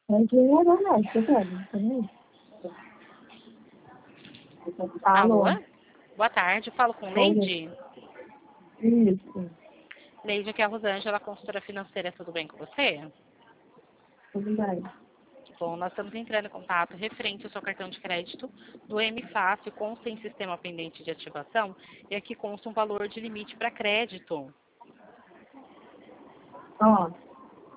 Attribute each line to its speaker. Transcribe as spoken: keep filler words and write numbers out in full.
Speaker 1: É dinheiro, não, você pode, também.
Speaker 2: Alô?
Speaker 1: Alô?
Speaker 2: Boa tarde, falo com Leide.
Speaker 1: Isso,
Speaker 2: Leide, aqui é a Rosângela, consultora financeira, tudo bem com você?
Speaker 1: tudo bem.
Speaker 2: Bom, nós estamos entrando em contato referente ao seu cartão de crédito do M Fácil com sem sistema pendente de ativação e aqui consta um valor de limite para crédito.
Speaker 1: Ó,